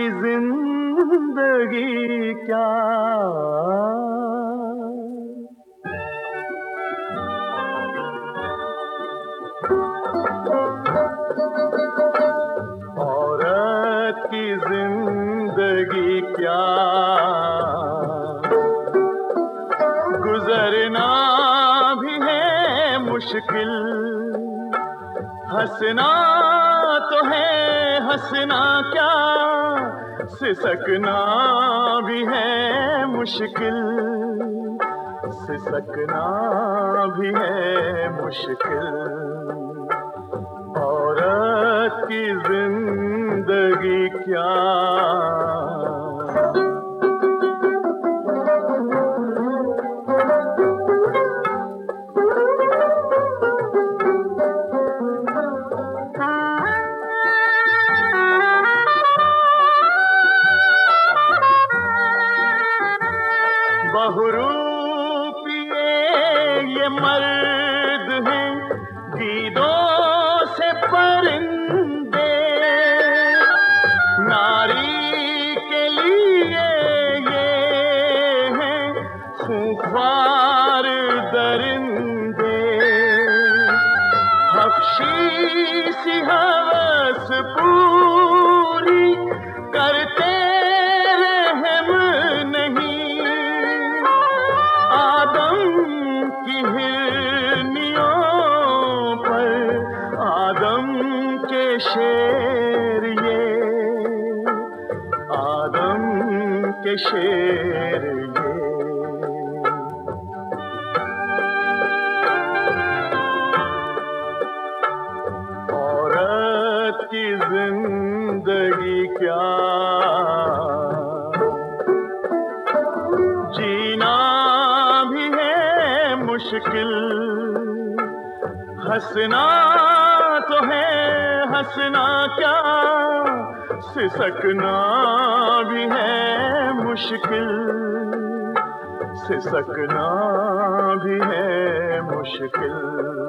जिंदगी क्या, औरत की जिंदगी क्या, गुजरना भी है मुश्किल, हंसना तो है हंसना क्या, सिसकना भी है मुश्किल, सिसकना भी है मुश्किल, औरत की जिंदगी क्या। बहुरूपिये ये मर्द हैं, गीदों से परिंदे, नारी के लिए ये हैं खूंखार दरिंदे, हफ्शी सी हवस पूरी करते रहम नहीं, आदम की हिरनियों पर आदम के शेर ये, आदम के शेर ये। औरत की जिंदगी क्या, जीना भी है मुश्किल, हंसना तो है हंसना क्या, सिसकना भी है मुश्किल, सिसकना भी है मुश्किल।